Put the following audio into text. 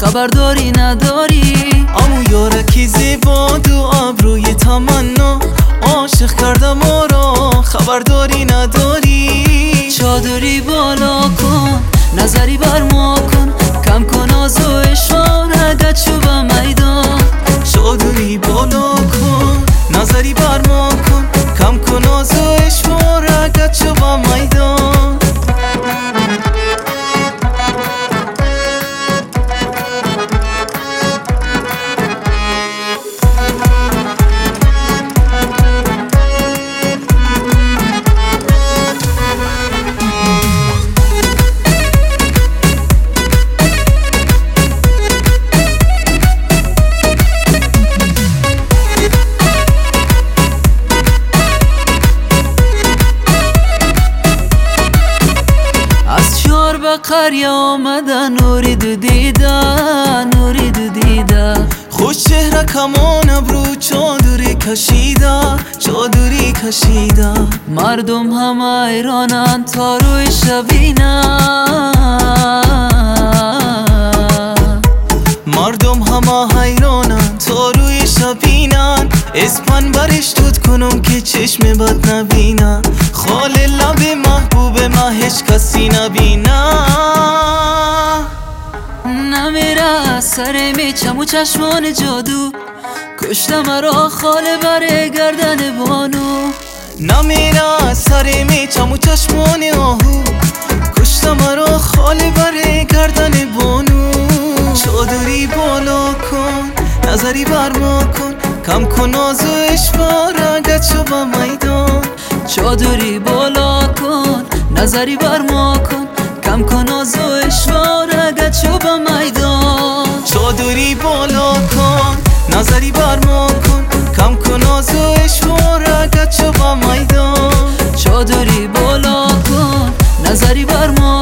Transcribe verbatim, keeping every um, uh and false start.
خبرداری نداری؟ امو یارکی زیبا دو ابروی تمنا عاشق کردم ما را خبرداری نداری؟ چادری بالا کن نظری بر ما کن کم کن آز و اشاره گچو و میدان چادری بالا کن نظری بر ما کن کم کن آز و اشاره گچو و میدان قریه آمدن نورید دیدن نورید دیدن خوش چهره کمان ابرو چادری کشیده چادری کشیده مردم همه ایرانن تا روی شبینن مردم همه حیرانن تا روی شبینن اسپن برش دود کنم که چشم بد نبینن خال لب محبوب ما هیچ کسی نبینن نمیره سر میچم و چشمان جادو کشته مرا خاله بر گردن بانو نمیره سر میچم و چشمان آهو کشته مرا خاله بر گردن بانو چادری بالا کن نظری بر ما کن کم کن آز و اشواره گچو و میدان چادری بالا کن نظری بر ما کن کم کن آز و اشواره گچو و میدان چادری بالا کن نظری بر ما کن کم کن آز و اشواره گچو و میدان چادری بالا کن نظری بر ما